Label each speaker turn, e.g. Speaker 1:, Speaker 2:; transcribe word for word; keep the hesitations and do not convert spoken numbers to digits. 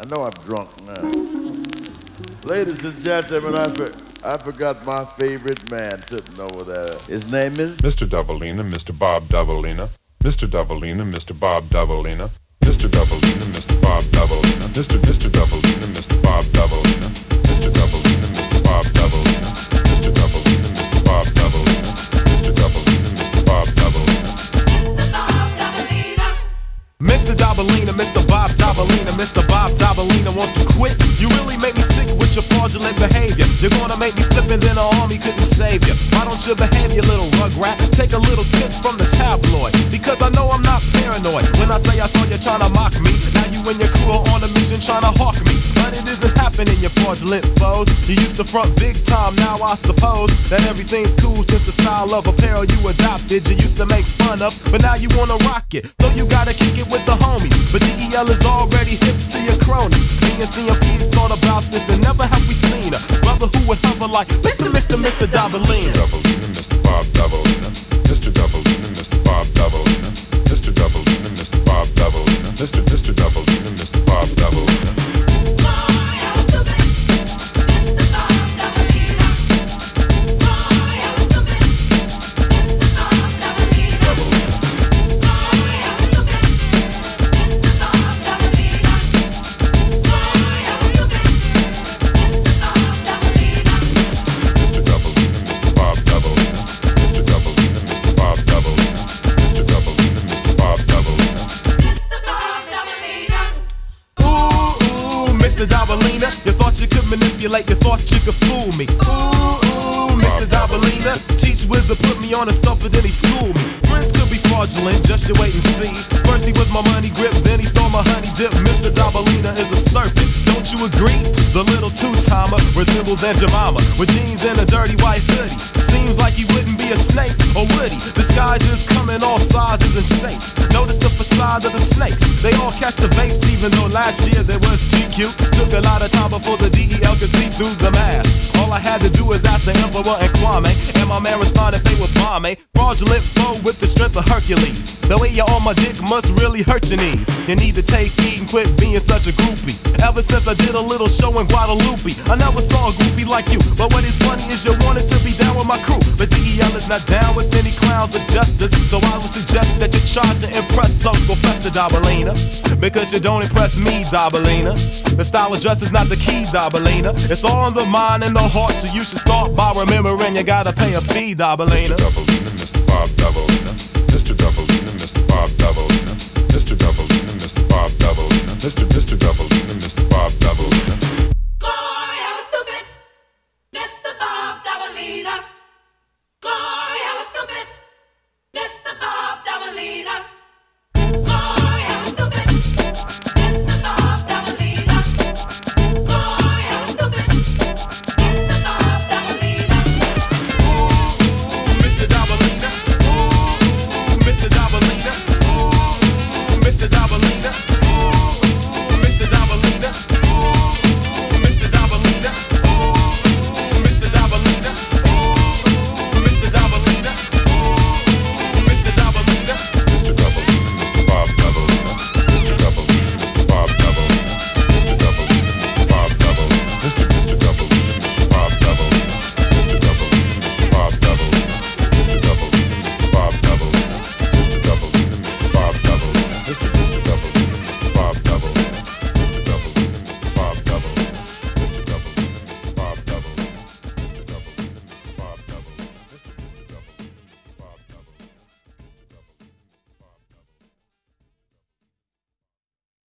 Speaker 1: I know I'm drunk now. Ladies and gentlemen, I, for, I forgot my favorite man sitting over there. His name is
Speaker 2: Mister Doubleina, Mister Bob Doubleina. Mister Doubleina, Mister Bob Doubleina. Mister Doubleina, Mister Bob Doubleina. Mister Mister Doubleina, Mister Bob Doubleina. Mister Doubleina, Mister Bob Doubleina. Mister Doubleina, Mister Bob Doubleina. Mister Doubleina, Mister Bob Doubleina.
Speaker 3: Mister Doubleina, Mister Bob Doubleina, Mister Bob Doubleina, won't you quit? You really make me sick with your fraudulent behavior. You're gonna make me flip and then the army couldn't save you. Why don't you behave, you little rugrat? Take a little tip from the tabloid, because I know I'm not paranoid. When I say I saw you trying to mock me, now you and your crew are on a mission trying to hawk me. But it isn't happening, you fraudulent foes. You used to front big time, now I suppose that everything's cool since the style of apparel you adopted. You used to make fun of, but now you wanna rock it. So you gotta kick it with the homies. But D E L is already hip to your cronies. Me and C M P's thought about this and never have we seen a brother who would hover like Mister Mister Mister Doubleina.
Speaker 2: Doubleina, Mister Bob Doubleina. Mister Doubleina, Mister Bob Doubleina. Mister Doubleina, Mister Bob Doubleina. Mister Mister Doubleina, Mister Bob Doubleina.
Speaker 3: Mister Doubleina, you thought you could manipulate, you thought you could fool me. Ooh, ooh, Mister Doubleina, teach wizard put me on a stump and then he schooled me. Friends could be fraudulent, just you wait and see. First he was my money grip, then he stole my honey dip. Mister Doubleina is a serpent, don't you agree? The little two-timer resembles Aunt Jemima with jeans and a dirty white hoodie. Seems like he wouldn't be a snake, or would he? Disguises come in all sizes and shapes. Notice the facade of the snakes, they all catch the vapes, even though last year there was G Q. Took a lot of time before the D E L could see through the mask. All I had to do was ask the Emperor and Kwame, and my man responded they would bomb me. Fraudulent foe with the strength of Hercules. The way you're on my dick must really hurt your knees. You need to take heed and quit being such a groupie. Ever since I did a little show in Guadalupe, I never saw a groupie like you. But what is funny is you wanted to be down with my crew, but D E L is not down with any clowns of justice. So I would suggest that you try to impress Uncle Fester Doubleina, because you don't impress me, Doubleina. The style of dress is not the key, Doubleina. It's all in the mind and the heart, so you should start by remembering you gotta pay a fee, Doubleina.
Speaker 2: Mister Doubleina, Mister Bob Doubleina. Mister Doubleina, Mister Bob Doubleina.